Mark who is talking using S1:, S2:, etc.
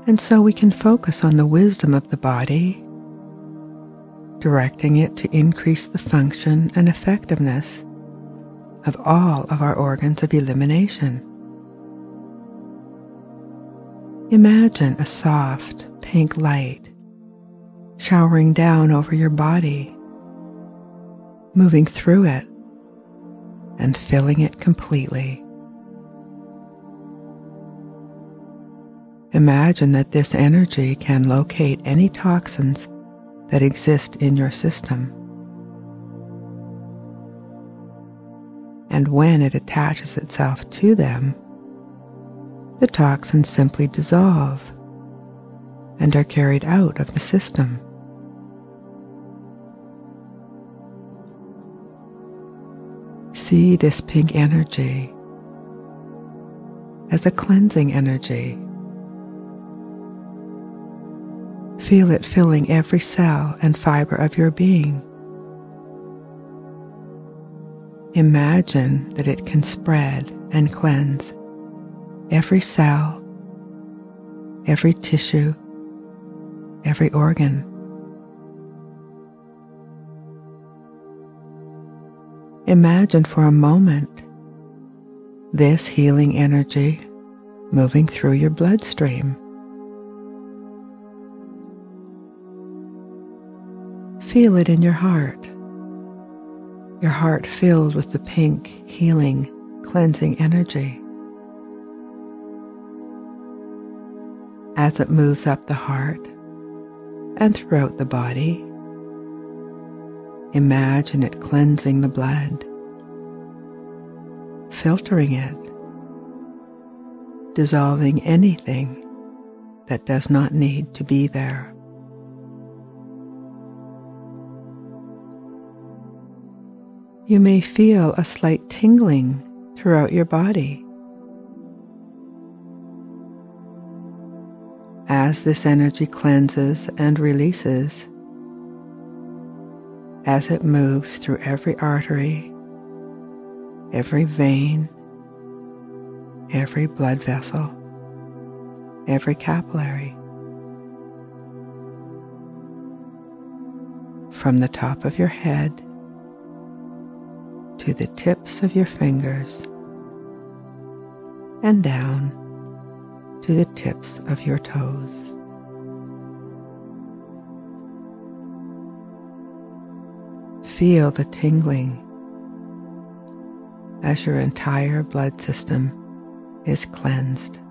S1: And so we can focus on the wisdom of the body, directing it to increase the function and effectiveness of all of our organs of elimination. Imagine a soft pink light showering down over your body, moving through it and filling it completely. Imagine that this energy can locate any toxins that exist in your system. And when it attaches itself to them, the toxins simply dissolve and are carried out of the system. See this pink energy as a cleansing energy. Feel it filling every cell and fiber of your being. Imagine that it can spread and cleanse every cell, every tissue, every organ. Imagine for a moment this healing energy moving through your bloodstream. Feel it in your heart filled with the pink, healing, cleansing energy. As it moves up the heart and throughout the body, imagine it cleansing the blood, filtering it, dissolving anything that does not need to be there. You may feel a slight tingling throughout your body. As this energy cleanses and releases, as it moves through every artery, every vein, every blood vessel, every capillary, from the top of your head to the tips of your fingers and down to the tips of your toes. Feel the tingling as your entire blood system is cleansed.